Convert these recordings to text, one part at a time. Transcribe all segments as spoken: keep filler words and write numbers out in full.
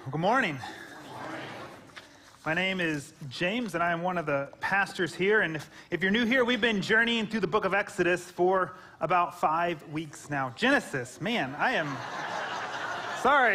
Good morning. My name is James, and I am one of the pastors here. And if, if you're new here, we've been journeying through the book of Exodus for about five weeks now. Genesis, man, I am sorry.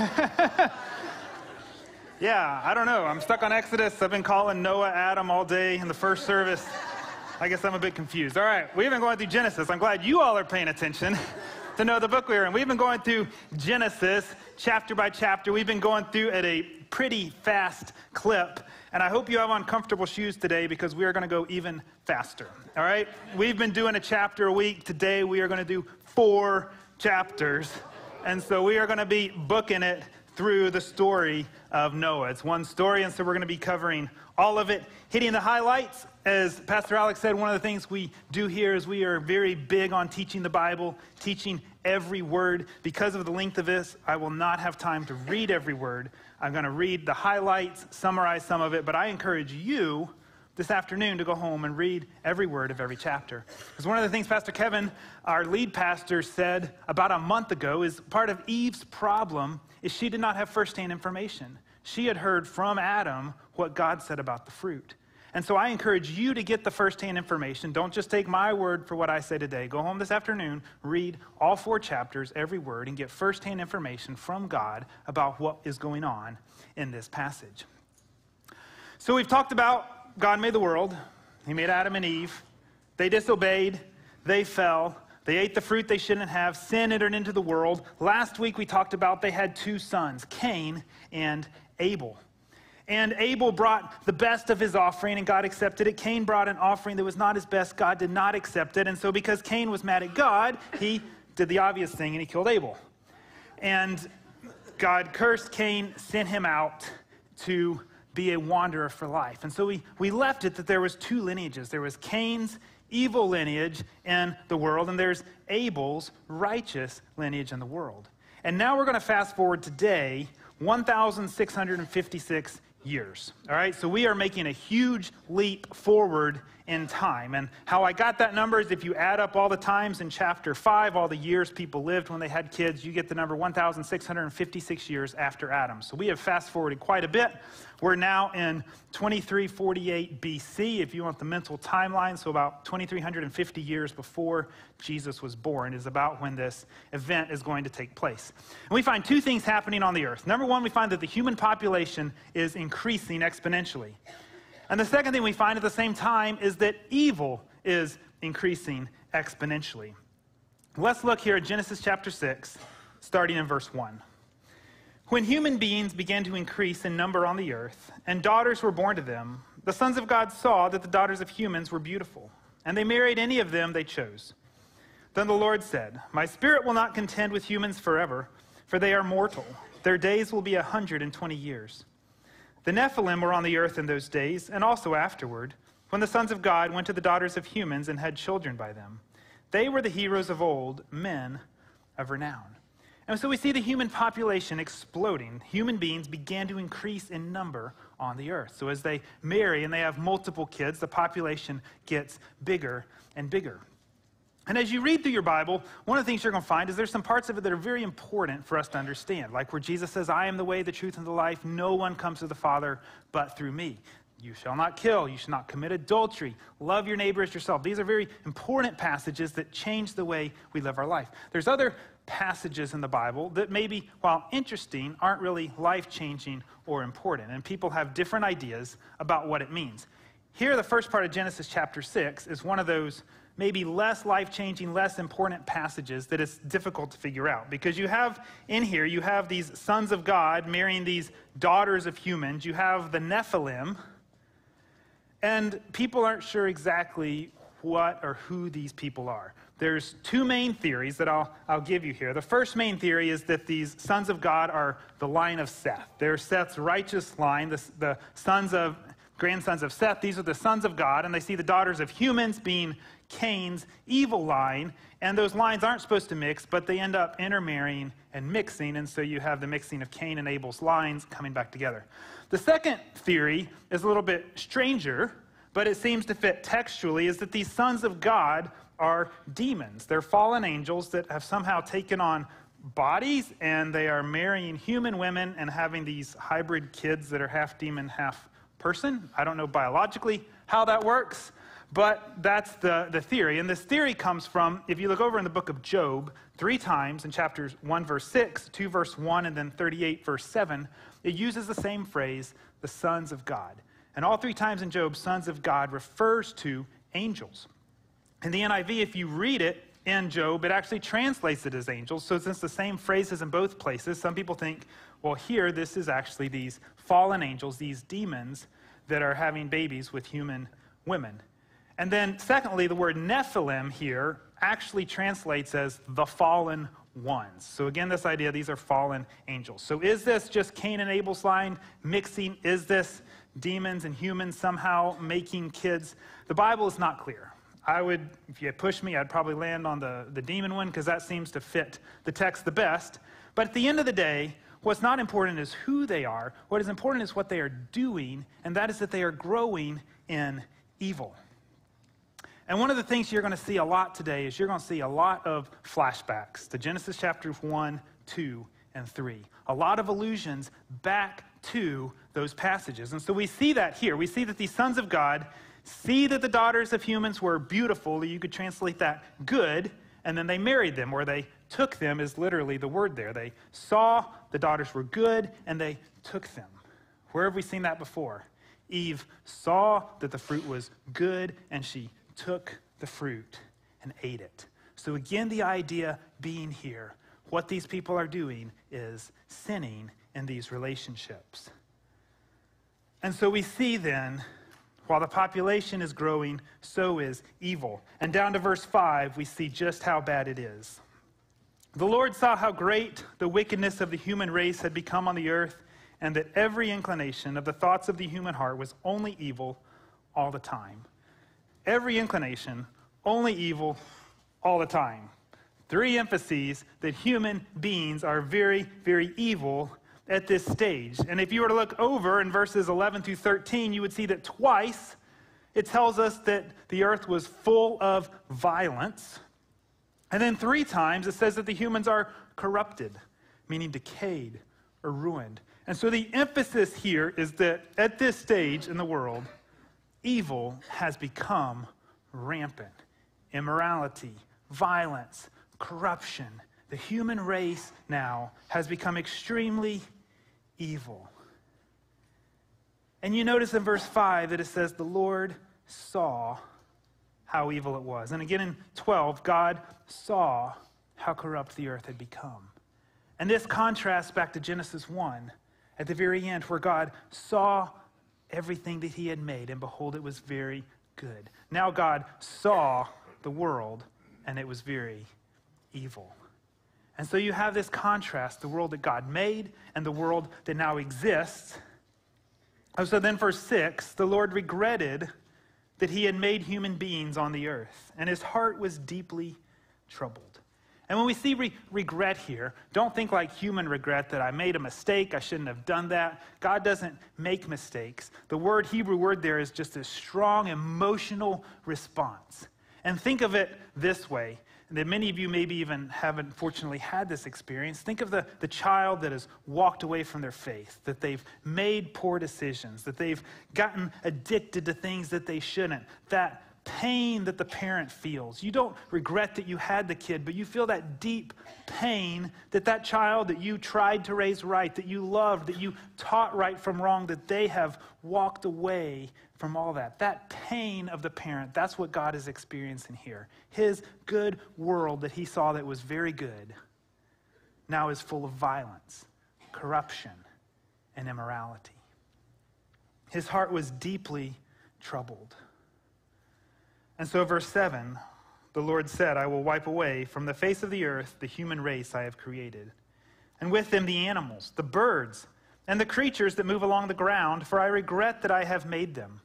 Yeah, I don't know. I'm stuck on Exodus. I've been calling Noah Adam all day in the first service. I guess I'm a bit confused. All right, we've been going through Genesis. I'm glad you all are paying attention to know the book we're in. We've been going through Genesis chapter by chapter. We've been going through at a pretty fast clip, and I hope you have on comfortable shoes today because we are going to go even faster. All right? We've been doing a chapter a week. Today we are going to do four chapters, and so we are going to be booking it through the story of Noah. It's one story, and so we're going to be covering all of it, hitting the highlights. As Pastor Alex said, one of the things we do here is we are very big on teaching the Bible, teaching every word. Because of the length of this, I will not have time to read every word. I'm going to read the highlights, summarize some of it, but I encourage you this afternoon to go home and read every word of every chapter. Because one of the things Pastor Kevin, our lead pastor, said about a month ago is part of Eve's problem is she did not have firsthand information. She had heard from Adam what God said about the fruit. And so I encourage you to get the firsthand information. Don't just take my word for what I say today. Go home this afternoon, read all four chapters, every word, and get firsthand information from God about what is going on in this passage. So we've talked about God made the world. He made Adam and Eve. They disobeyed. They fell. They ate the fruit they shouldn't have. Sin entered into the world. Last week we talked about they had two sons, Cain and Abel. And Abel brought the best of his offering, and God accepted it. Cain brought an offering that was not his best. God did not accept it. And so because Cain was mad at God, he did the obvious thing, and he killed Abel. And God cursed Cain, sent him out to be a wanderer for life. And so we, we left it that there was two lineages. There was Cain's evil lineage in the world, and there's Abel's righteous lineage in the world. And now we're going to fast forward today, one thousand six hundred fifty-six years. All right, so we are making a huge leap forward in time. And how I got that number is if you add up all the times in chapter five, all the years people lived when they had kids, you get the number one thousand six hundred fifty-six years after Adam. So we have fast forwarded quite a bit. We're now in twenty-three forty-eight B C, if you want the mental timeline, so about two thousand three hundred fifty years before Jesus was born is about when this event is going to take place. And we find two things happening on the earth. Number one, we find that the human population is increasing exponentially. And the second thing we find at the same time is that evil is increasing exponentially. Let's look here at Genesis chapter six, starting in verse one. When human beings began to increase in number on the earth, and daughters were born to them, the sons of God saw that the daughters of humans were beautiful, and they married any of them they chose. Then the Lord said, "My spirit will not contend with humans forever, for they are mortal. Their days will be a hundred and twenty years." The Nephilim were on the earth in those days, and also afterward, when the sons of God went to the daughters of humans and had children by them. They were the heroes of old, men of renown. And so we see the human population exploding. Human beings began to increase in number on the earth. So as they marry and they have multiple kids, the population gets bigger and bigger. And as you read through your Bible, one of the things you're going to find is there's some parts of it that are very important for us to understand. Like where Jesus says, "I am the way, the truth, and the life. No one comes to the Father but through me. You shall not kill. You shall not commit adultery. Love your neighbor as yourself." These are very important passages that change the way we live our life. There's other passages in the Bible that maybe, while interesting, aren't really life-changing or important. And people have different ideas about what it means. Here, the first part of Genesis chapter six is one of those maybe less life-changing, less important passages that it's difficult to figure out. Because you have, in here, you have these sons of God marrying these daughters of humans. You have the Nephilim. And people aren't sure exactly what or who these people are. There's two main theories that I'll, I'll give you here. The first main theory is that these sons of God are the line of Seth. They're Seth's righteous line, the, the sons of, grandsons of Seth. These are the sons of God, and they see the daughters of humans being Cain's evil line, and those lines aren't supposed to mix, but they end up intermarrying and mixing, and so you have the mixing of Cain and Abel's lines coming back together. The second theory is a little bit stranger, but it seems to fit textually, is that these sons of God are demons. They're fallen angels that have somehow taken on bodies, and they are marrying human women and having these hybrid kids that are half demon, half person. I don't know biologically how that works, but that's the, the theory. And this theory comes from, if you look over in the book of Job, three times in chapters one, verse six, two, verse one, and then thirty-eight, verse seven, it uses the same phrase, the sons of God. And all three times in Job, sons of God refers to angels. In the N I V, if you read it in Job, it actually translates it as angels. So since the same phrase is in both places, some people think, well, here, this is actually these fallen angels, these demons that are having babies with human women. And then secondly, the word Nephilim here actually translates as the fallen ones. So again, this idea, these are fallen angels. So is this just Cain and Abel's line mixing? Is this demons and humans somehow making kids? The Bible is not clear. I would, if you push me, I'd probably land on the, the demon one because that seems to fit the text the best. But at the end of the day, what's not important is who they are. What is important is what they are doing, and that is that they are growing in evil. And one of the things you're going to see a lot today is you're going to see a lot of flashbacks to Genesis chapters one, two, and three. A lot of allusions back to those passages. And so we see that here. We see that these sons of God see that the daughters of humans were beautiful. You could translate that good, and then they married them, or they took them is literally the word there. They saw the daughters were good, and they took them. Where have we seen that before? Eve saw that the fruit was good, and she took the fruit and ate it. So again, the idea being here, what these people are doing is sinning in these relationships. And so we see then, while the population is growing, so is evil. And down to verse five, we see just how bad it is. The Lord saw how great the wickedness of the human race had become on the earth, and that every inclination of the thoughts of the human heart was only evil all the time. Every inclination, only evil all the time. Three emphases that human beings are very, very evil at this stage. And if you were to look over in verses eleven through thirteen, you would see that twice it tells us that the earth was full of violence. And then three times it says that the humans are corrupted, meaning decayed or ruined. And so the emphasis here is that at this stage in the world, evil has become rampant. Immorality, violence, corruption. The human race now has become extremely evil. And you notice in verse five that it says, the Lord saw how evil it was. And again in twelve, God saw how corrupt the earth had become. And this contrasts back to Genesis one, at the very end, where God saw everything that he had made, and behold, it was very good. Now God saw the world, and it was very evil. And so you have this contrast, the world that God made and the world that now exists. And so then verse six, the Lord regretted that he had made human beings on the earth, and his heart was deeply troubled. And when we see re- regret here, don't think like human regret that I made a mistake, I shouldn't have done that. God doesn't make mistakes. The word, Hebrew word there is just a strong emotional response. And think of it this way, and that many of you maybe even haven't fortunately had this experience. Think of the, the child that has walked away from their faith, that they've made poor decisions, that they've gotten addicted to things that they shouldn't, that pain that the parent feels. You don't regret that you had the kid, but you feel that deep pain that that child that you tried to raise right, that you loved, that you taught right from wrong, that they have walked away from all that. That pain of the parent, that's what God is experiencing here. His good world that he saw that was very good now is full of violence, corruption, and immorality. His heart was deeply troubled. And so verse seven, the Lord said, I will wipe away from the face of the earth the human race I have created, and with them the animals, the birds, and the creatures that move along the ground, for I regret that I have made them.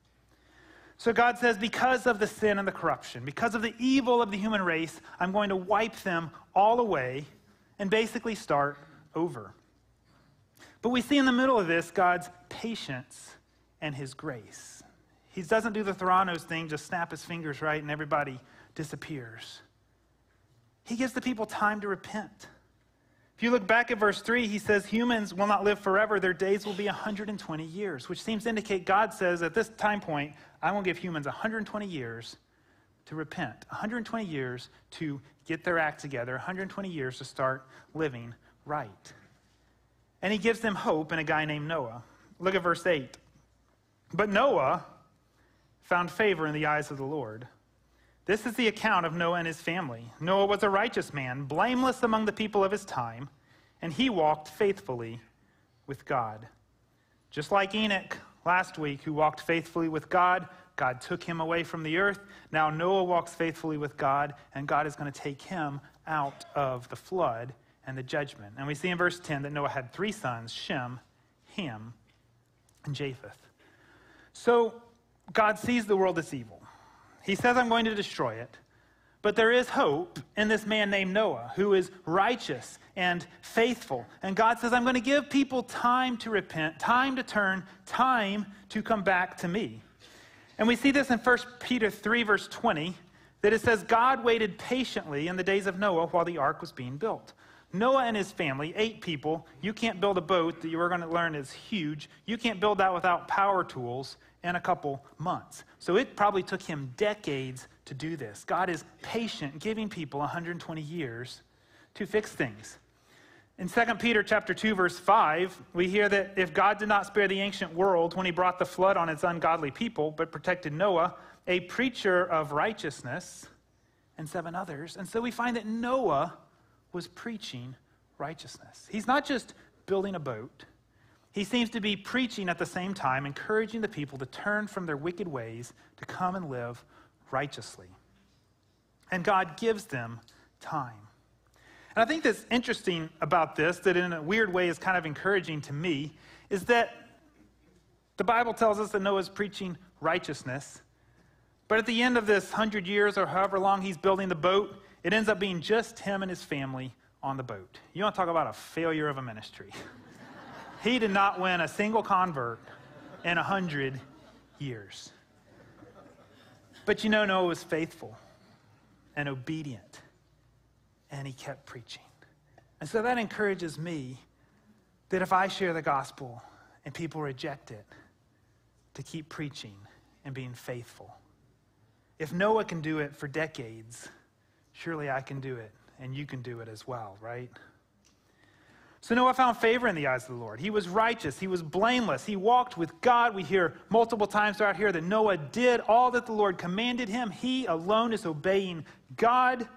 So God says, because of the sin and the corruption, because of the evil of the human race, I'm going to wipe them all away and basically start over. But we see in the middle of this God's patience and his grace. He doesn't do the Theranos thing, just snap his fingers right and everybody disappears. He gives the people time to repent. If you look back at verse three, he says humans will not live forever. Their days will be one hundred twenty years, which seems to indicate God says at this time point, I will give humans one hundred twenty years to repent, one hundred twenty years to get their act together, one hundred twenty years to start living right. And he gives them hope in a guy named Noah. Look at verse eight. But Noah found favor in the eyes of the Lord. This is the account of Noah and his family. Noah was a righteous man, blameless among the people of his time, and he walked faithfully with God. Just like Enoch last week, who walked faithfully with God, God took him away from the earth. Now Noah walks faithfully with God, and God is going to take him out of the flood and the judgment. And we see in verse ten that Noah had three sons, Shem, Ham, and Japheth. So God sees the world as evil. He says, I'm going to destroy it. But there is hope in this man named Noah, who is righteous and faithful. And God says, I'm going to give people time to repent, time to turn, time to come back to me. And we see this in First Peter three, verse twenty, that it says, God waited patiently in the days of Noah while the ark was being built. Noah and his family, eight people, you can't build a boat that you are going to learn is huge. You can't build that without power tools in a couple months. So it probably took him decades to do this. God is patient, giving people one hundred twenty years to fix things. In Second Peter chapter two, verse five, we hear that if God did not spare the ancient world when he brought the flood on its ungodly people, but protected Noah, a preacher of righteousness, and seven others. And so we find that Noah was preaching righteousness. He's not just building a boat. He seems to be preaching at the same time, encouraging the people to turn from their wicked ways to come and live righteously. And God gives them time. And I think that's interesting about this, that in a weird way is kind of encouraging to me, is that the Bible tells us that Noah's preaching righteousness, but at the end of this hundred years or however long he's building the boat, it ends up being just him and his family on the boat. You want to talk about a failure of a ministry. He did not win a single convert in a hundred years. But you know, Noah was faithful and obedient, and he kept preaching. And so that encourages me that if I share the gospel and people reject it, to keep preaching and being faithful. If Noah can do it for decades, surely I can do it, and you can do it as well, right? So Noah found favor in the eyes of the Lord. He was righteous. He was blameless. He walked with God. We hear multiple times throughout here that Noah did all that the Lord commanded him. He alone is obeying God.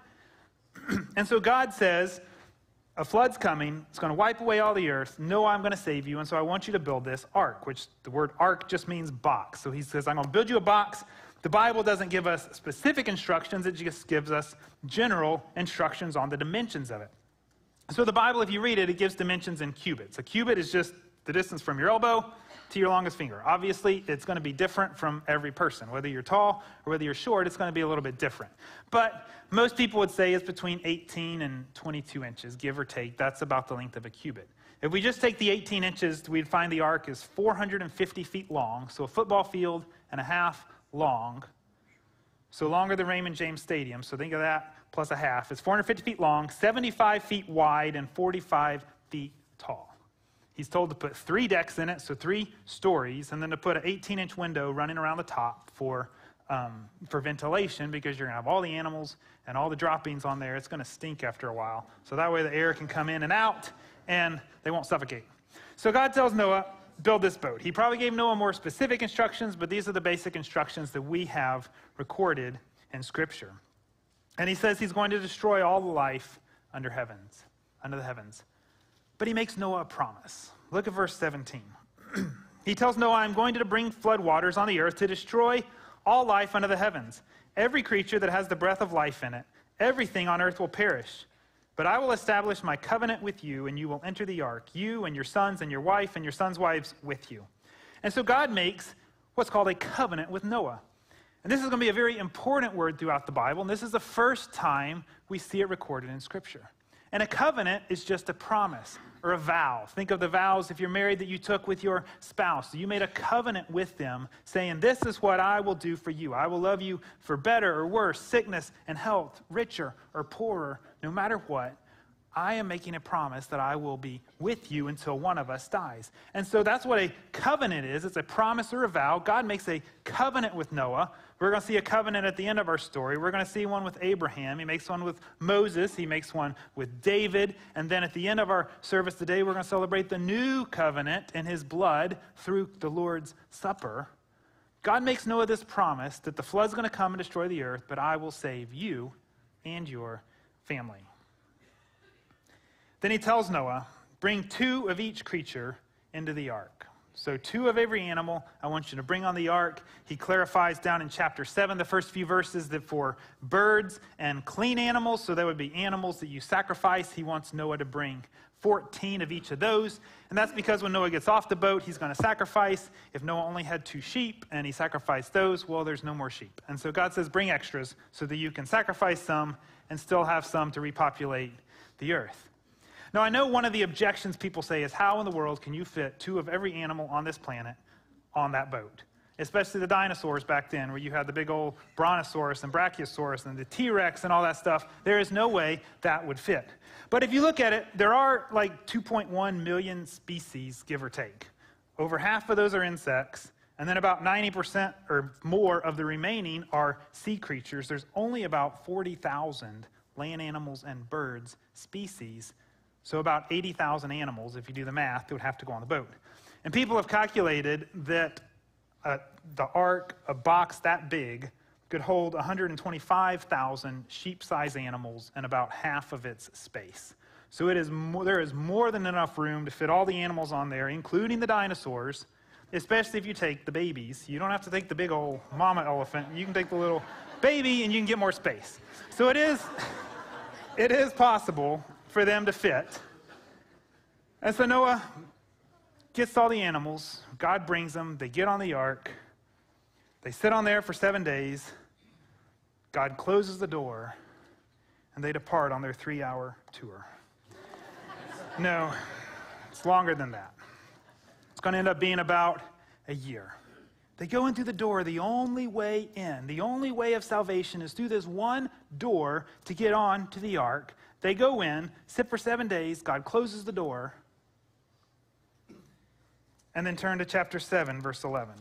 And so God says, a flood's coming. It's going to wipe away all the earth. Noah, I'm going to save you. And so I want you to build this ark, which the word ark just means box. So he says, I'm going to build you a box. The Bible doesn't give us specific instructions. It just gives us general instructions on the dimensions of it. So the Bible, if you read it, it gives dimensions in cubits. A cubit is just the distance from your elbow to your longest finger. Obviously, it's going to be different from every person. Whether you're tall or whether you're short, it's going to be a little bit different. But most people would say it's between eighteen and twenty-two inches, give or take. That's about the length of a cubit. If we just take the eighteen inches, we'd find the ark is four hundred fifty feet long, so a football field and a half long. So longer than Raymond James Stadium, so think of that plus a half. It's four hundred fifty feet long, seventy-five feet wide, and forty-five feet tall. He's told to put three decks in it, so three stories, and then to put an eighteen-inch window running around the top for, um, for ventilation, because you're going to have all the animals and all the droppings on there. It's going to stink after a while. So that way the air can come in and out, and they won't suffocate. So God tells Noah, build this boat. He probably gave Noah more specific instructions, but these are the basic instructions that we have recorded in Scripture. And he says he's going to destroy all the life under heavens, under the heavens. But he makes Noah a promise. Look at verse seventeen. He tells Noah, I'm going to bring flood waters on the earth to destroy all life under the heavens. Every creature that has the breath of life in it, everything on earth will perish. But I will establish my covenant with you, and you will enter the ark, you and your sons and your wife and your sons' wives with you. And so God makes what's called a covenant with Noah. And this is going to be a very important word throughout the Bible, and this is the first time we see it recorded in Scripture. And a covenant is just a promise or a vow. Think of the vows, if you're married, that you took with your spouse. You made a covenant with them saying, this is what I will do for you. I will love you for better or worse, sickness and health, richer or poorer, no matter what. I am making a promise that I will be with you until one of us dies. And so that's what a covenant is. It's a promise or a vow. God makes a covenant with Noah. We're going to see a covenant at the end of our story. We're going to see one with Abraham. He makes one with Moses. He makes one with David. And then at the end of our service today, we're going to celebrate the new covenant in his blood through the Lord's Supper. God makes Noah this promise that the flood's going to come and destroy the earth, but I will save you and your family. Then he tells Noah, bring two of each creature into the ark. So two of every animal I want you to bring on the ark. He clarifies down in chapter seven, the first few verses, that for birds and clean animals, so that would be animals that you sacrifice, he wants Noah to bring fourteen of each of those. And that's because when Noah gets off the boat, he's going to sacrifice. If Noah only had two sheep and he sacrificed those, well, there's no more sheep. And so God says, bring extras so that you can sacrifice some and still have some to repopulate the earth. Now, I know one of the objections people say is, how in the world can you fit two of every animal on this planet on that boat? Especially the dinosaurs back then, where you had the big old Brontosaurus and Brachiosaurus and the T-Rex and all that stuff. There is no way that would fit. But if you look at it, there are like two point one million species, give or take. Over half of those are insects, and then about ninety percent or more of the remaining are sea creatures. There's only about forty thousand land animals and birds species. So about eighty thousand animals, if you do the math, that would have to go on the boat. And people have calculated that uh, the ark, a box that big, could hold one hundred twenty-five thousand sheep-sized animals in about half of its space. So it is mo- there is more than enough room to fit all the animals on there, including the dinosaurs, especially if you take the babies. You don't have to take the big old mama elephant. You can take the little baby and you can get more space. So it is, it is possible for them to fit. And so Noah gets all the animals. God brings them. They get on the ark. They sit on there for seven days. God closes the door, and they depart on their three-hour tour. No, it's longer than that. It's going to end up being about a year. They go in through the door. The only way in, the only way of salvation is through this one door to get on to the ark. They go in, sit for seven days. God closes the door. And then turn to chapter seven, verse eleven.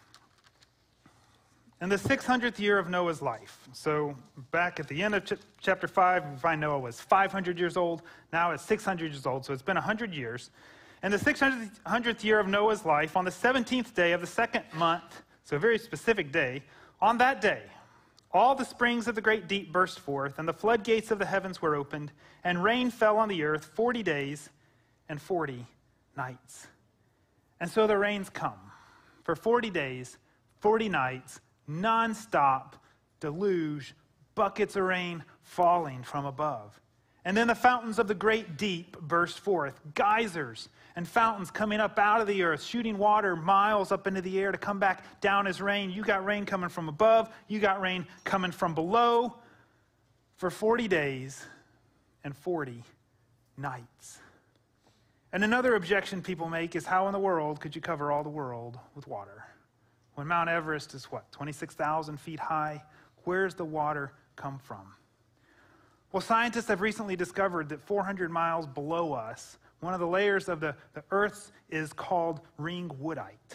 In the six hundredth year of Noah's life. So back at the end of ch- chapter five, we find Noah was five hundred years old. Now it's six hundred years old, so it's been one hundred years. In the six hundredth year of Noah's life, on the seventeenth day of the second month, so a very specific day, on that day, all the springs of the great deep burst forth, and the floodgates of the heavens were opened, and rain fell on the earth forty days and forty nights. And so the rains come for forty days, forty nights, nonstop deluge, buckets of rain falling from above. And then the fountains of the great deep burst forth, geysers and fountains coming up out of the earth, shooting water miles up into the air to come back down as rain. You got rain coming from above, you got rain coming from below for forty days and forty nights. And another objection people make is, how in the world could you cover all the world with water? When Mount Everest is what, twenty-six thousand feet high? Where's the water come from? Well, scientists have recently discovered that four hundred miles below us, one of the layers of the, the Earth is called ring woodite.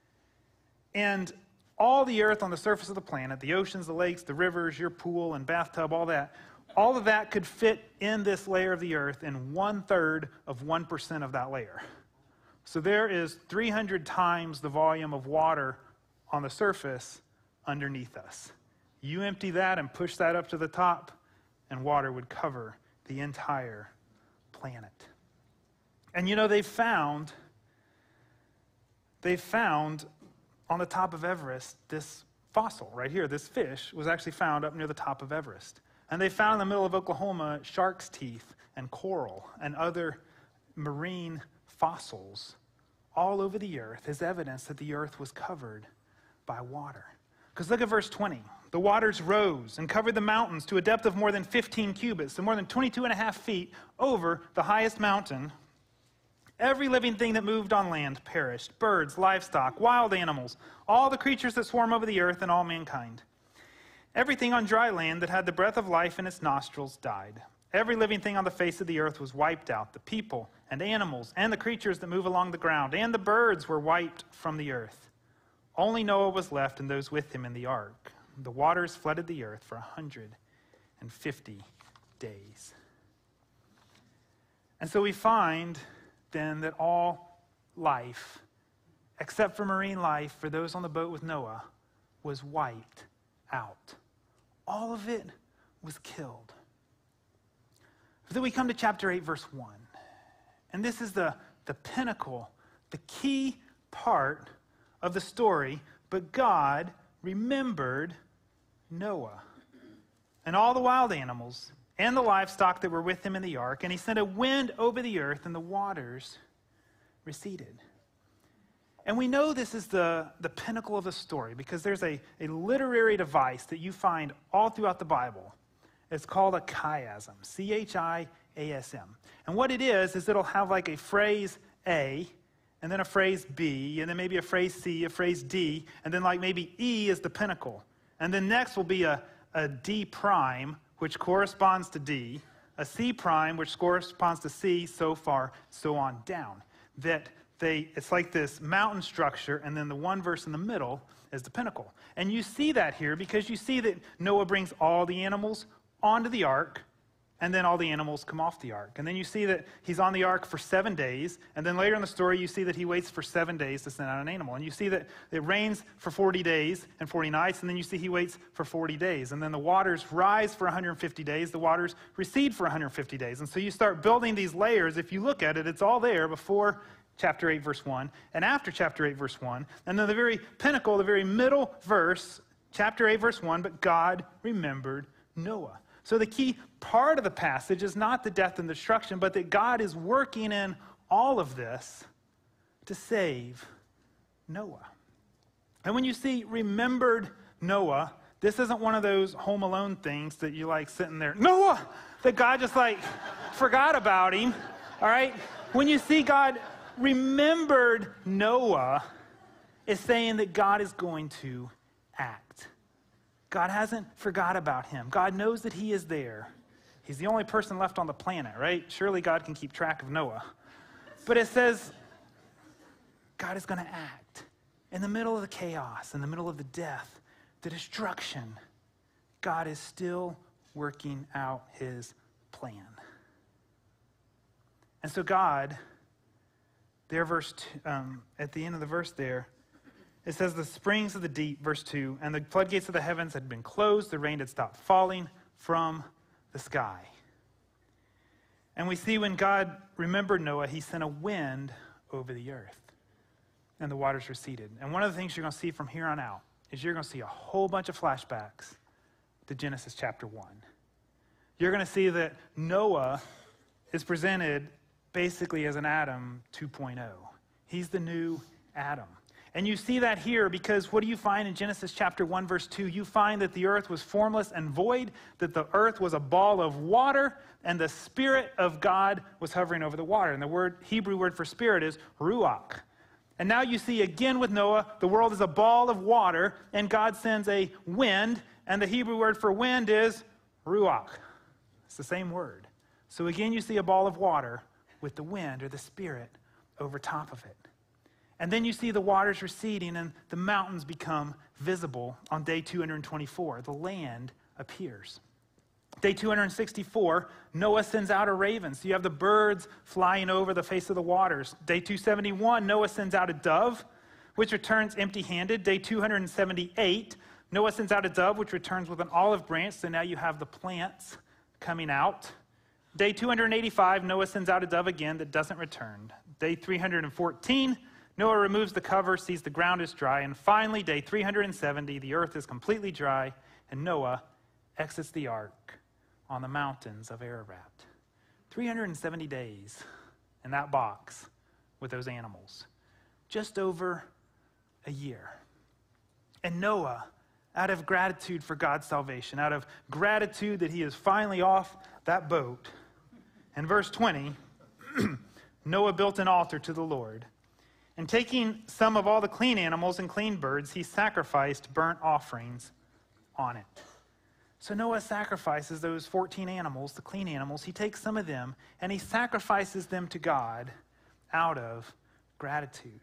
And all the Earth on the surface of the planet, the oceans, the lakes, the rivers, your pool and bathtub, all that, all of that could fit in this layer of the Earth in one-third of one percent of that layer. So there is three hundred times the volume of water on the surface underneath us. You empty that and push that up to the top, and water would cover the entire planet. And you know, they've found, they've found on the top of Everest this fossil right here. This fish was actually found up near the top of Everest. And they found in the middle of Oklahoma shark's teeth and coral and other marine fossils all over the earth as evidence that the earth was covered by water. Because look at verse twenty. The waters rose and covered the mountains to a depth of more than fifteen cubits, so more than twenty-two and a half feet over the highest mountain. Every living thing that moved on land perished, birds, livestock, wild animals, all the creatures that swarm over the earth, and all mankind. Everything on dry land that had the breath of life in its nostrils died. Every living thing on the face of the earth was wiped out. The people and animals and the creatures that move along the ground and the birds were wiped from the earth. Only Noah was left and those with him in the ark. The waters flooded the earth for one hundred fifty days. And so we find then that all life, except for marine life, for those on the boat with Noah, was wiped out. All of it was killed. Then we come to chapter eight, verse one. And this is the, the pinnacle, the key part of the story. But God remembered Noah and all the wild animals and the livestock that were with him in the ark. And he sent a wind over the earth, and the waters receded. And we know this is the, the pinnacle of the story because there's a, a literary device that you find all throughout the Bible. It's called a chiasm, C H I A S M. And what it is, is it'll have like a phrase A, and then a phrase B, and then maybe a phrase C, a phrase D, and then like maybe E is the pinnacle. And then next will be a, a D prime, which corresponds to D, a C prime, which corresponds to C, so far, so on down. That they, it's like this mountain structure, and then the one verse in the middle is the pinnacle. And you see that here because you see that Noah brings all the animals onto the ark, and then all the animals come off the ark. And then you see that he's on the ark for seven days, and then later in the story you see that he waits for seven days to send out an animal. And you see that it rains for forty days and forty nights, and then you see he waits for forty days. And then the waters rise for one hundred fifty days, the waters recede for one hundred fifty days. And so you start building these layers. If you look at it, it's all there before chapter eight, verse one, and after chapter eight, verse one. And then the very pinnacle, the very middle verse, chapter eight, verse one, but God remembered Noah. So the key part of the passage is not the death and destruction, but that God is working in all of this to save Noah. And when you see remembered Noah, this isn't one of those Home Alone things that you like sitting there, Noah, that God just like forgot about him, all right? When you see God remembered Noah, it's saying that God is going to act. God hasn't forgot about him. God knows that he is there. He's the only person left on the planet, right? Surely God can keep track of Noah. But it says God is going to act. In the middle of the chaos, in the middle of the death, the destruction, God is still working out his plan. And so God, there, verse two, um, at the end of the verse there, it says, the springs of the deep, verse two, and the floodgates of the heavens had been closed, the rain had stopped falling from the sky. And we see when God remembered Noah, he sent a wind over the earth, and the waters receded. And one of the things you're going to see from here on out is you're going to see a whole bunch of flashbacks to Genesis chapter one. You're going to see that Noah is presented basically as an Adam two point oh. He's the new Adam. And you see that here because what do you find in Genesis chapter one, verse two? You find that the earth was formless and void, that the earth was a ball of water, and the Spirit of God was hovering over the water. And the word Hebrew word for spirit is ruach. And now you see again with Noah, the world is a ball of water, and God sends a wind, and the Hebrew word for wind is ruach. It's the same word. So again, you see a ball of water with the wind or the Spirit over top of it. And then you see the waters receding and the mountains become visible on day two hundred twenty-four. The land appears. Day two hundred sixty-four, Noah sends out a raven. So you have the birds flying over the face of the waters. Day two seventy-one, Noah sends out a dove, which returns empty-handed. Day two hundred seventy-eight, Noah sends out a dove, which returns with an olive branch. So now you have the plants coming out. Day two hundred eighty-five, Noah sends out a dove again that doesn't return. Day three hundred fourteen, Noah removes the cover, sees the ground is dry, and finally, day three hundred seventy, the earth is completely dry, and Noah exits the ark on the mountains of Ararat. three hundred seventy days in that box with those animals. Just over a year. And Noah, out of gratitude for God's salvation, out of gratitude that he is finally off that boat, in verse twenty, Noah built an altar to the Lord. And taking some of all the clean animals and clean birds, he sacrificed burnt offerings on it. So Noah sacrifices those fourteen animals, the clean animals. He takes some of them and he sacrifices them to God out of gratitude.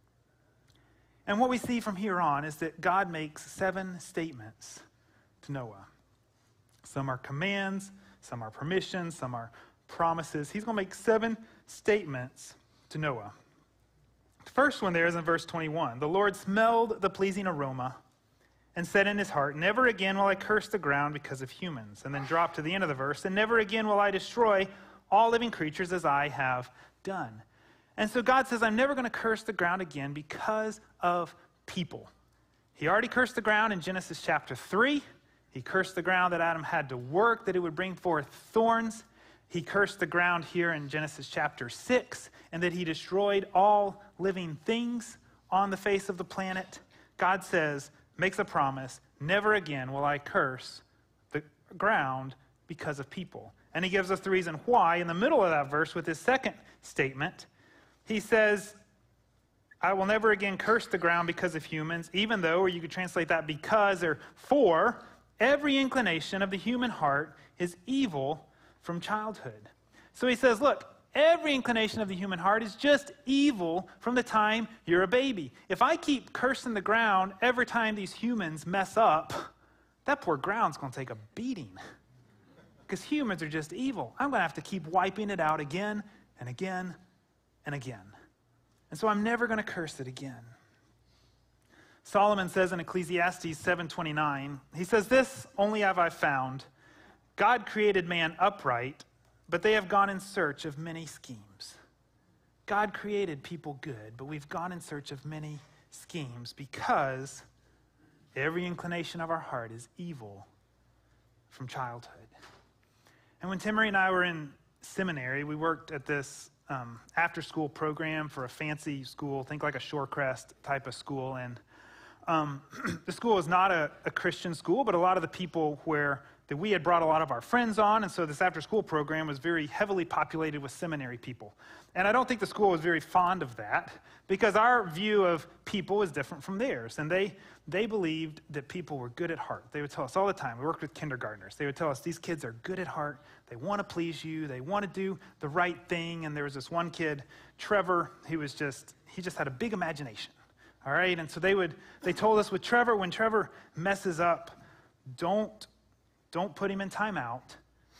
And what we see from here on is that God makes seven statements to Noah. Some are commands, some are permissions, some are promises. He's going to make seven statements to Noah. The first one there is in verse twenty-one. The Lord smelled the pleasing aroma and said in his heart, never again will I curse the ground because of humans. And then drop to the end of the verse, and never again will I destroy all living creatures as I have done. And so God says, I'm never going to curse the ground again because of people. He already cursed the ground in Genesis chapter three. He cursed the ground that Adam had to work, that it would bring forth thorns. He cursed the ground here in Genesis chapter six, and that he destroyed all living things on the face of the planet. God says, makes a promise, never again will I curse the ground because of people. And he gives us the reason why in the middle of that verse with his second statement. He says, I will never again curse the ground because of humans, even though, or you could translate that because or for, every inclination of the human heart is evil from childhood. So he says, look, every inclination of the human heart is just evil from the time you're a baby. If I keep cursing the ground every time these humans mess up, that poor ground's going to take a beating. Because humans are just evil. I'm going to have to keep wiping it out again and again and again. And so I'm never going to curse it again. Solomon says in Ecclesiastes seven twenty-nine, he says, this only have I found, God created man upright, but they have gone in search of many schemes. God created people good, but we've gone in search of many schemes because every inclination of our heart is evil from childhood. And when Timmery and I were in seminary, we worked at this um, after-school program for a fancy school, think like a Shorecrest type of school. And um, the school was not a, a Christian school, but a lot of the people where that we had brought a lot of our friends on, and so this after-school program was very heavily populated with seminary people. And I don't think the school was very fond of that, because our view of people was different from theirs. And they they believed that people were good at heart. They would tell us all the time. We worked with kindergartners. They would tell us, these kids are good at heart. They want to please you. They want to do the right thing. And there was this one kid, Trevor, he was just, he just had a big imagination. All right? And so they would, they told us with Trevor, when Trevor messes up, don't Don't put him in timeout.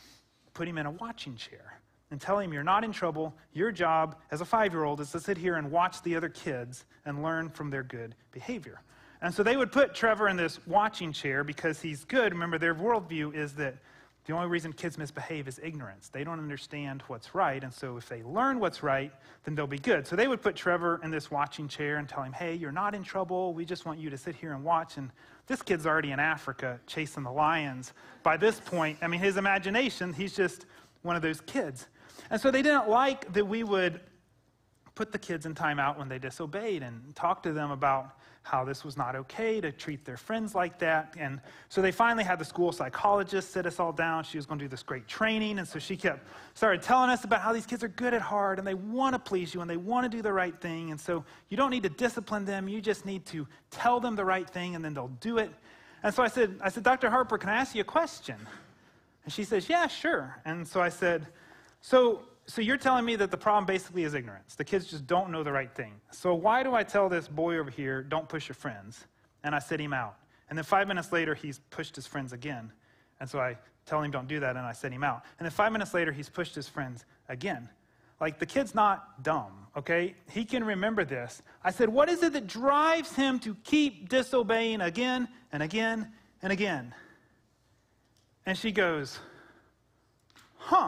Put him in a watching chair and tell him you're not in trouble. Your job as a five-year-old is to sit here and watch the other kids and learn from their good behavior. And so they would put Trevor in this watching chair because he's good. Remember, their worldview is that the only reason kids misbehave is ignorance. They don't understand what's right, and so if they learn what's right, then they'll be good. So they would put Trevor in this watching chair and tell him, hey, you're not in trouble. We just want you to sit here and watch. And this kid's already in Africa chasing the lions. By this point, I mean, his imagination, he's just one of those kids. And so they didn't like that we would put the kids in timeout when they disobeyed and talk to them about how this was not okay to treat their friends like that. And so they finally had the school psychologist sit us all down. She was going to do this great training. And so she kept started telling us about how these kids are good at heart and they want to please you and they want to do the right thing. And so you don't need to discipline them. You just need to tell them the right thing and then they'll do it. And so I said, I said, Doctor Harper, can I ask you a question? And she says, yeah, sure. And so I said, so So you're telling me that the problem basically is ignorance. The kids just don't know the right thing. So why do I tell this boy over here, don't push your friends? And I sit him out. And then five minutes later, he's pushed his friends again. And so I tell him don't do that, and I sit him out. And then five minutes later, he's pushed his friends again. Like, the kid's not dumb, okay? He can remember this. I said, what is it that drives him to keep disobeying again and again and again? And she goes, huh.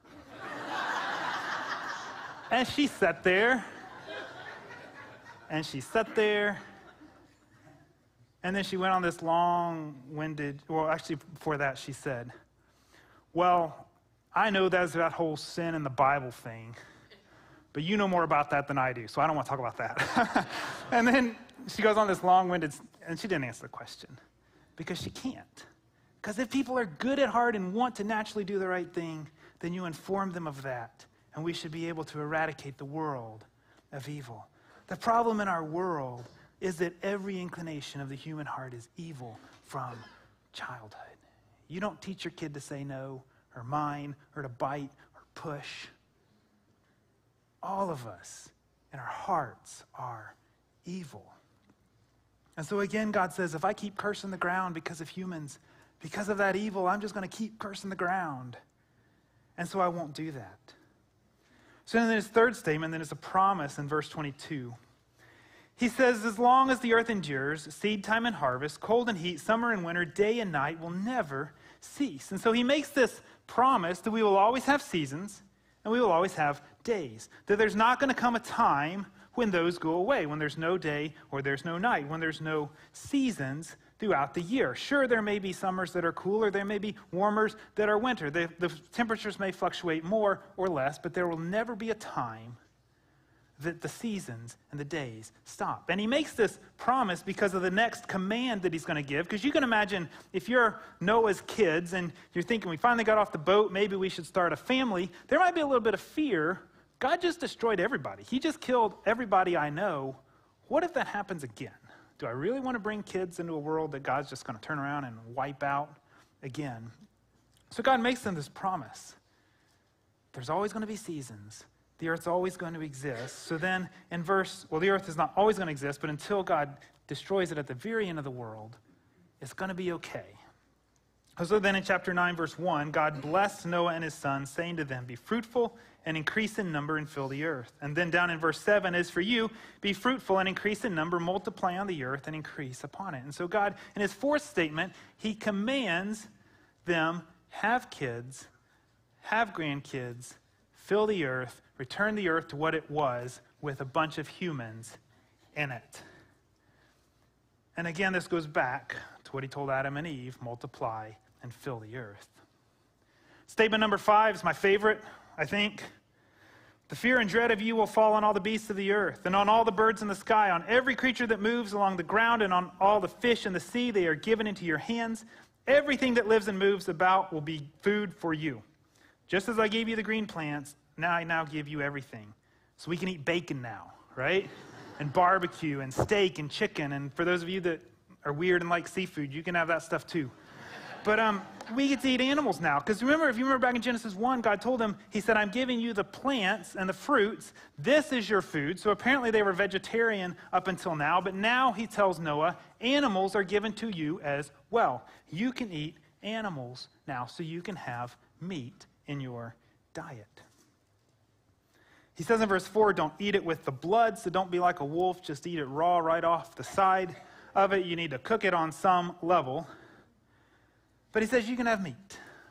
And she sat there, and she sat there, and then she went on this long-winded, well, actually, before that, she said, well, I know that's that whole sin in the Bible thing, but you know more about that than I do, so I don't want to talk about that. And then she goes on this long-winded, and she didn't answer the question, because she can't. Because if people are good at heart and want to naturally do the right thing, then you inform them of that. And we should be able to eradicate the world of evil. The problem in our world is that every inclination of the human heart is evil from childhood. You don't teach your kid to say no or mine or to bite or push. All of us in our hearts are evil. And so again, God says, if I keep cursing the ground because of humans, because of that evil, I'm just going to keep cursing the ground. And so I won't do that. So then his third statement, then is a promise in verse twenty-two. He says, as long as the earth endures, seed time and harvest, cold and heat, summer and winter, day and night will never cease. And so he makes this promise that we will always have seasons and we will always have days. That there's not going to come a time when those go away, when there's no day or there's no night, when there's no seasons throughout the year. Sure, there may be summers that are cooler, there may be warmers that are winter. The, the temperatures may fluctuate more or less, but there will never be a time that the seasons and the days stop. And he makes this promise because of the next command that he's going to give. Because you can imagine if you're Noah's kids and you're thinking, we finally got off the boat, maybe we should start a family, there might be a little bit of fear. God just destroyed everybody. He just killed everybody I know. What if that happens again? Do I really want to bring kids into a world that God's just going to turn around and wipe out again? So God makes them this promise. There's always going to be seasons. The earth's always going to exist. So then in verse, well, the earth is not always going to exist, but until God destroys it at the very end of the world, it's going to be okay. So then in chapter nine, verse one, God blessed Noah and his sons, saying to them, be fruitful and increase in number and fill the earth. And then down in verse seven, as for you, be fruitful and increase in number, multiply on the earth and increase upon it. And so God, in his fourth statement, he commands them, have kids, have grandkids, fill the earth, return the earth to what it was with a bunch of humans in it. And again, this goes back to what he told Adam and Eve, multiply and fill the earth. Statement number five is my favorite, I think. The fear and dread of you will fall on all the beasts of the earth, and on all the birds in the sky, on every creature that moves along the ground, and on all the fish in the sea. They are given into your hands. Everything that lives and moves about will be food for you. Just as I gave you the green plants, now I now give you everything. So we can eat bacon now, right? And barbecue and steak and chicken. And for those of you that are weird and like seafood, you can have that stuff too. But um, we get to eat animals now. Because remember, if you remember back in Genesis one, God told them, he said, I'm giving you the plants and the fruits. This is your food. So apparently they were vegetarian up until now. But now he tells Noah, animals are given to you as well. You can eat animals now, so you can have meat in your diet. He says in verse four, don't eat it with the blood, so don't be like a wolf, just eat it raw right off the side of it. You need to cook it on some level. But he says you can have meat.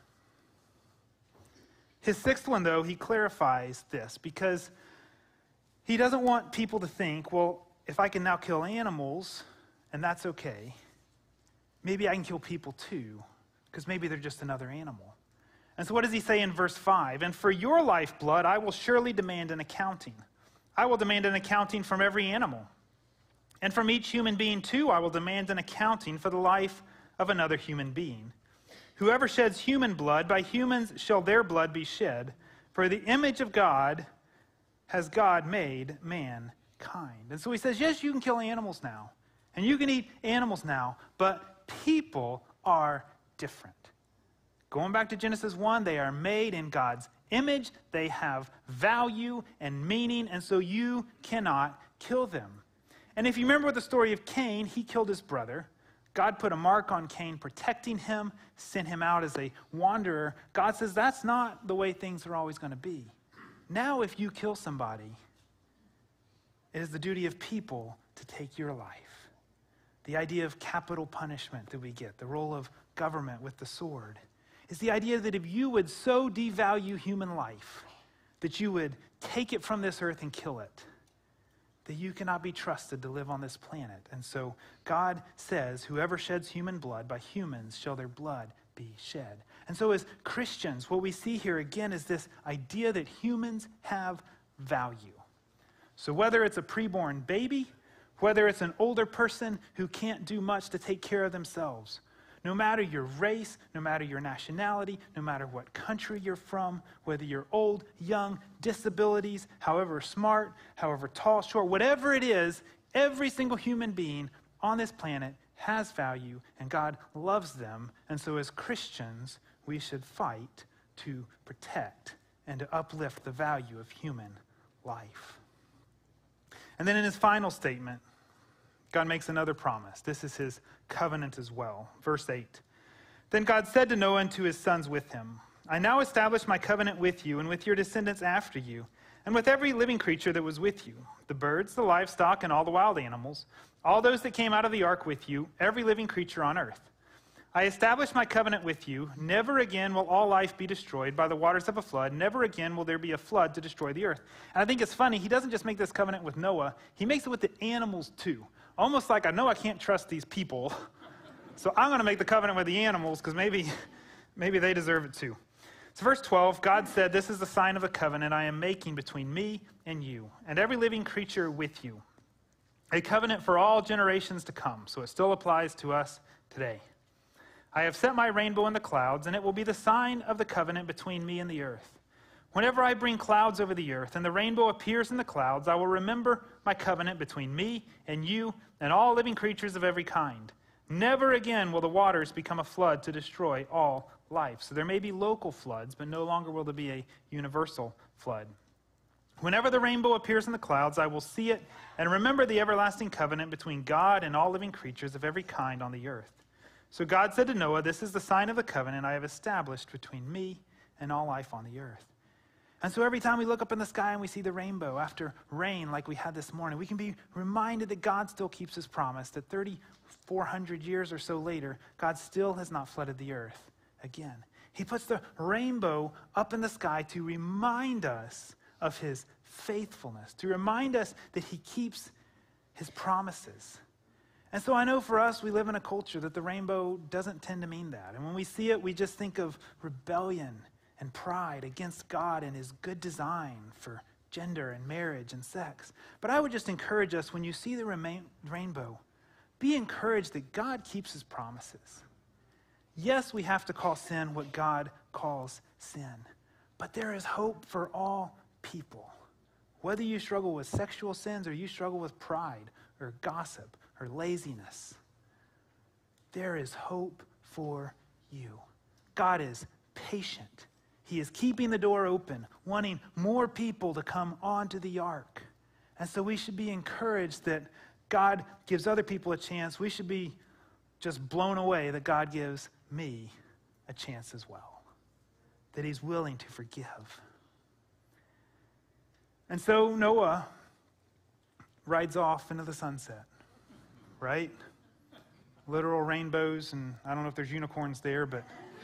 His sixth one, though, he clarifies this because he doesn't want people to think, well, if I can now kill animals, and that's okay, maybe I can kill people too, because maybe they're just another animal. And so what does he say in verse five? And for your lifeblood, I will surely demand an accounting. I will demand an accounting from every animal. And from each human being, too, I will demand an accounting for the life of another human being. Whoever sheds human blood, by humans shall their blood be shed. For the image of God has God made mankind. And so he says, yes, you can kill animals now. And you can eat animals now. But people are different. Going back to Genesis one, they are made in God's image. They have value and meaning, and so you cannot kill them. And if you remember the story of Cain, he killed his brother. God put a mark on Cain, protecting him, sent him out as a wanderer. God says that's not the way things are always going to be. Now if you kill somebody, it is the duty of people to take your life. The idea of capital punishment that we get, the role of government with the sword, is the idea that if you would so devalue human life that you would take it from this earth and kill it, that you cannot be trusted to live on this planet. And so God says, whoever sheds human blood, by humans shall their blood be shed. And so as Christians, what we see here again is this idea that humans have value. So whether it's a preborn baby, whether it's an older person who can't do much to take care of themselves, no matter your race, no matter your nationality, no matter what country you're from, whether you're old, young, disabilities, however smart, however tall, short, whatever it is, every single human being on this planet has value, and God loves them. And so as Christians, we should fight to protect and to uplift the value of human life. And then in his final statement, God makes another promise. This is his covenant as well. Verse eight. Then God said to Noah and to his sons with him, I now establish my covenant with you and with your descendants after you, and with every living creature that was with you, the birds, the livestock, and all the wild animals, all those that came out of the ark with you, every living creature on earth. I establish my covenant with you. Never again will all life be destroyed by the waters of a flood. Never again will there be a flood to destroy the earth. And I think it's funny, he doesn't just make this covenant with Noah, he makes it with the animals too. Almost like, I know I can't trust these people, so I'm going to make the covenant with the animals because maybe, maybe they deserve it too. So verse twelve, God said, this is the sign of the covenant I am making between me and you, and every living creature with you. A covenant for all generations to come. So it still applies to us today. I have set my rainbow in the clouds, and it will be the sign of the covenant between me and the earth. Whenever I bring clouds over the earth and the rainbow appears in the clouds, I will remember my covenant between me and you and all living creatures of every kind. Never again will the waters become a flood to destroy all life. So there may be local floods, but no longer will there be a universal flood. Whenever the rainbow appears in the clouds, I will see it and remember the everlasting covenant between God and all living creatures of every kind on the earth. So God said to Noah, this is the sign of the covenant I have established between me and all life on the earth. And so every time we look up in the sky and we see the rainbow after rain like we had this morning, we can be reminded that God still keeps his promise, that thirty-four hundred years or so later, God still has not flooded the earth again. He puts the rainbow up in the sky to remind us of his faithfulness, to remind us that he keeps his promises. And so I know for us, we live in a culture that the rainbow doesn't tend to mean that. And when we see it, we just think of rebellion and pride against God and his good design for gender and marriage and sex. But I would just encourage us, when you see the remain, rainbow, be encouraged that God keeps his promises. Yes, we have to call sin what God calls sin, but there is hope for all people. Whether you struggle with sexual sins or you struggle with pride or gossip or laziness, there is hope for you. God is patient. He is keeping the door open, wanting more people to come onto the ark. And so we should be encouraged that God gives other people a chance. We should be just blown away that God gives me a chance as well, that he's willing to forgive. And so Noah rides off into the sunset, right? Literal rainbows, and I don't know if there's unicorns there, but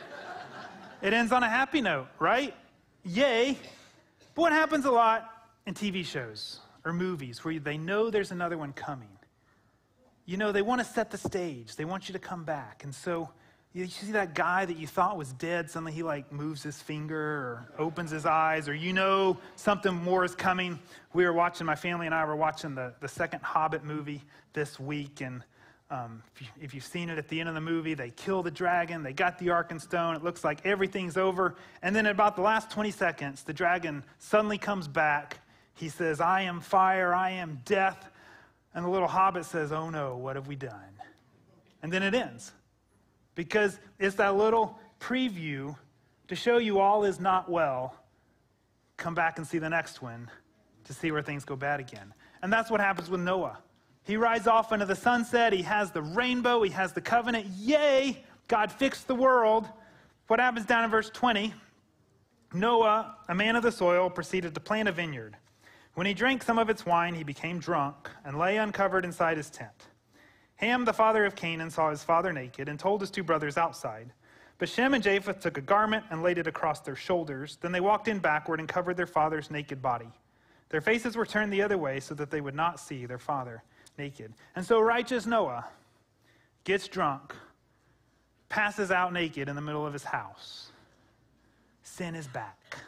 it ends on a happy note, right? Yay. But what happens a lot in T V shows or movies where they know there's another one coming? You know, they want to set the stage. They want you to come back. And so you see that guy that you thought was dead, suddenly he like moves his finger or opens his eyes, or you know something more is coming. We were watching, my family and I were watching the, the second Hobbit movie this week, and um, if, you, if you've seen it, at the end of the movie, they kill the dragon, they got the Ark and Stone, it looks like everything's over, and then at about the last twenty seconds, the dragon suddenly comes back. He says, I am fire, I am death, and the little Hobbit says, oh no, what have we done? And then it ends. Because it's that little preview to show you all is not well. Come back and see the next one to see where things go bad again. And that's what happens with Noah. He rides off into the sunset. He has the rainbow. He has the covenant. Yay! God fixed the world. What happens down in verse twenty? Noah, a man of the soil, proceeded to plant a vineyard. When he drank some of its wine, he became drunk and lay uncovered inside his tent. Ham, the father of Canaan, saw his father naked and told his two brothers outside. But Shem and Japheth took a garment and laid it across their shoulders. Then they walked in backward and covered their father's naked body. Their faces were turned the other way so that they would not see their father naked. And so righteous Noah gets drunk, passes out naked in the middle of his house. Sin is back.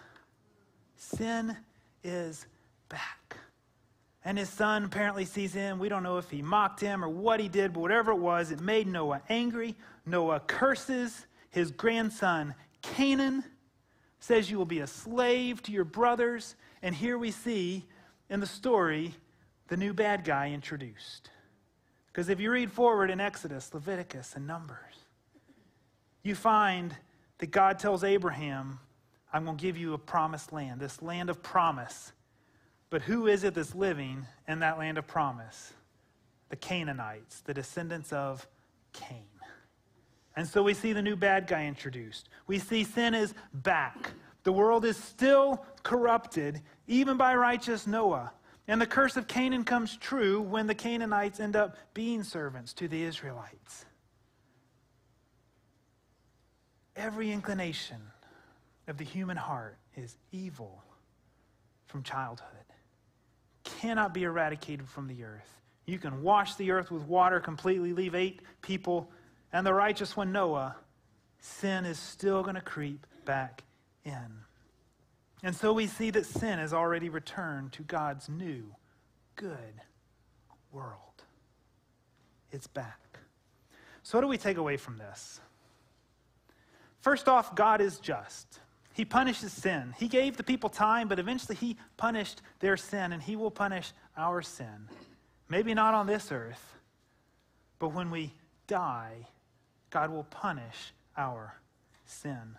Sin is back. And his son apparently sees him. We don't know if he mocked him or what he did, but whatever it was, it made Noah angry. Noah curses his grandson Canaan, says you will be a slave to your brothers. And here we see in the story the new bad guy introduced. Because if you read forward in Exodus, Leviticus, and Numbers, you find that God tells Abraham, I'm going to give you a promised land, this land of promise. But who is it that's living in that land of promise? The Canaanites, the descendants of Cain. And so we see the new bad guy introduced. We see sin is back. The world is still corrupted, even by righteous Noah. And the curse of Canaan comes true when the Canaanites end up being servants to the Israelites. Every inclination of the human heart is evil from childhood. Cannot be eradicated from the earth. You can wash the earth with water completely, leave eight people, and the righteous one, Noah, sin is still going to creep back in. And so we see that sin has already returned to God's new, good world. It's back. So what do we take away from this? First off, God is just. He punishes sin. He gave the people time, but eventually he punished their sin, and he will punish our sin. Maybe not on this earth, but when we die, God will punish our sin.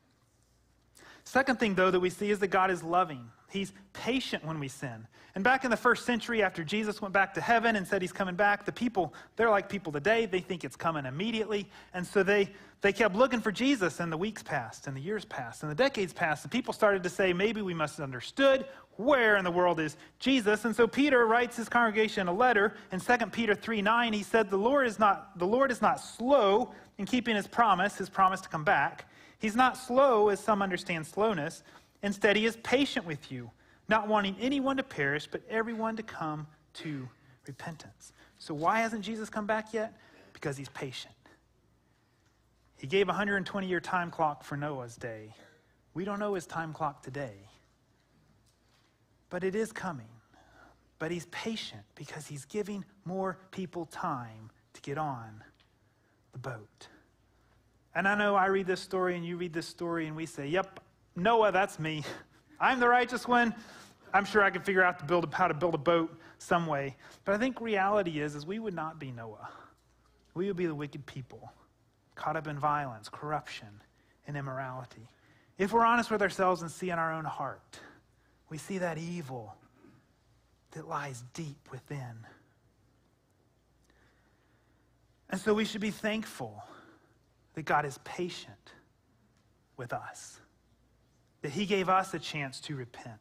Second thing, though, that we see is that God is loving. He's patient when we sin. And back in the first century, after Jesus went back to heaven and said he's coming back, the people, they're like people today. They think it's coming immediately. And so they, they kept looking for Jesus, and the weeks passed, and the years passed, and the decades passed. And people started to say, maybe we must have understood where in the world is Jesus. And so Peter writes his congregation a letter in Second Peter three nine. He said, the Lord is not, the Lord is not slow in keeping his promise, his promise to come back. He's not slow, as some understand slowness. Instead, he is patient with you, not wanting anyone to perish, but everyone to come to repentance. So why hasn't Jesus come back yet? Because he's patient. He gave a one hundred twenty year time clock for Noah's day. We don't know his time clock today. But it is coming. But he's patient because he's giving more people time to get on the boat. And I know I read this story and you read this story and we say, yep, Noah, that's me. I'm the righteous one. I'm sure I can figure out to build a, how to build a boat some way. But I think reality is, is we would not be Noah. We would be the wicked people, caught up in violence, corruption, and immorality. If we're honest with ourselves and see in our own heart, we see that evil that lies deep within. And so we should be thankful that God is patient with us, that he gave us a chance to repent.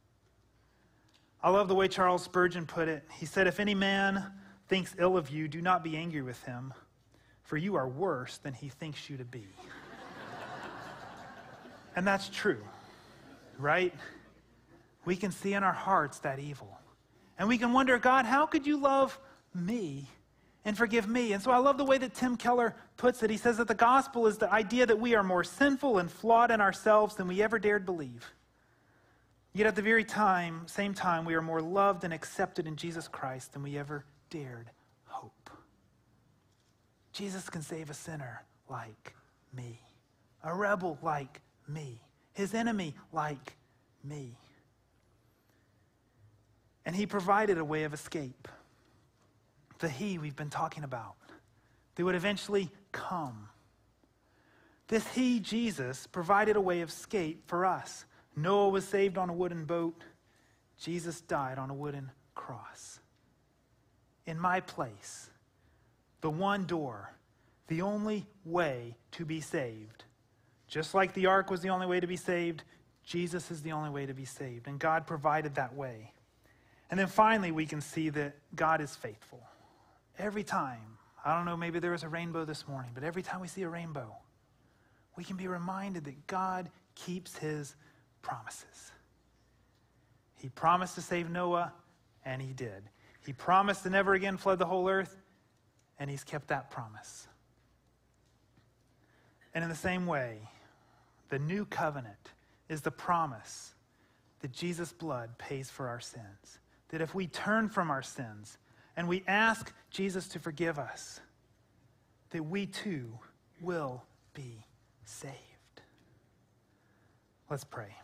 I love the way Charles Spurgeon put it. He said, if any man thinks ill of you, do not be angry with him, for you are worse than he thinks you to be. And that's true, right? We can see in our hearts that evil. And we can wonder, God, how could you love me and forgive me? And so I love the way that Tim Keller puts it. He says that the gospel is the idea that we are more sinful and flawed in ourselves than we ever dared believe. Yet at the very time, same time, we are more loved and accepted in Jesus Christ than we ever dared hope. Jesus can save a sinner like me, a rebel like me, his enemy like me. And he provided a way of escape. The he we've been talking about, that would eventually come. This he, Jesus, provided a way of escape for us. Noah was saved on a wooden boat. Jesus died on a wooden cross. In my place, the one door, the only way to be saved. Just like the ark was the only way to be saved, Jesus is the only way to be saved. And God provided that way. And then finally, we can see that God is faithful. Every time, I don't know, maybe there was a rainbow this morning, but every time we see a rainbow, we can be reminded that God keeps his promises. He promised to save Noah, and he did. He promised to never again flood the whole earth, and he's kept that promise. And in the same way, the new covenant is the promise that Jesus' blood pays for our sins. That if we turn from our sins and we ask Jesus to forgive us, that we too will be saved. Let's pray.